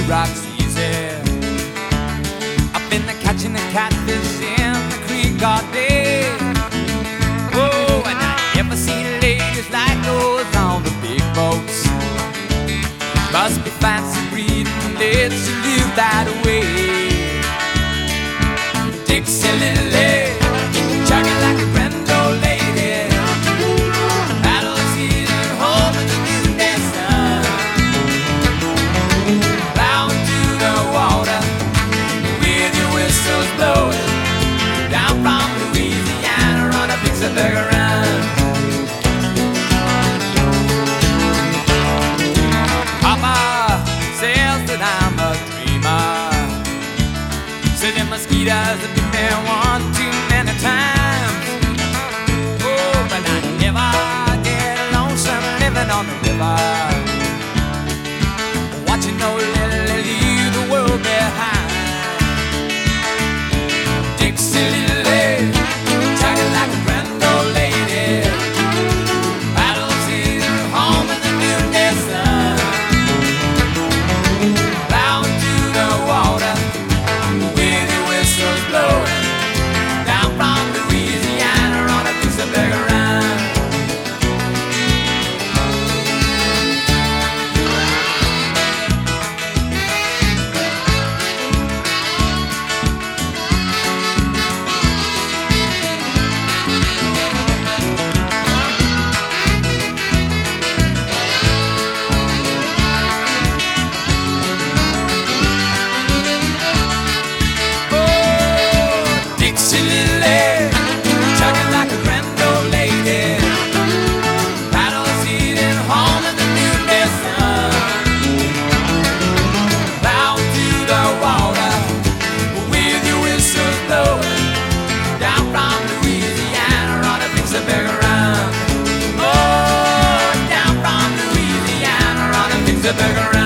rocks easy. I've been catching the catfish in the creek all day. Oh, and I never seen ladies like those on the big boats. Must be fancy breeding, lets you live that way. Dixie little lady, chugging like a grand old lady. Paddle season home in the noonday sun. Bound to the water with your whistles blowing. Down from Louisiana on a Vicksburg run. Papa says that I'm a dreamer. Says the mosquitoes have been there one too many times. Oh, but I never get lonesome living on the river, watching no Lily leave the world behind. Dixie little lady, chugging like a grand old lady. Paddle season home in the noonday sun. Bound to the water with your whistles blowing. Down from Louisiana on a Vicksburg run. Dixie little lady, chugging like a grand old lady. Paddle season home in the noonday sun. Bound to the water with your whistles blowing. Down from Louisiana on a Vicksburg run. Oh, down from Louisiana on a Vicksburg run.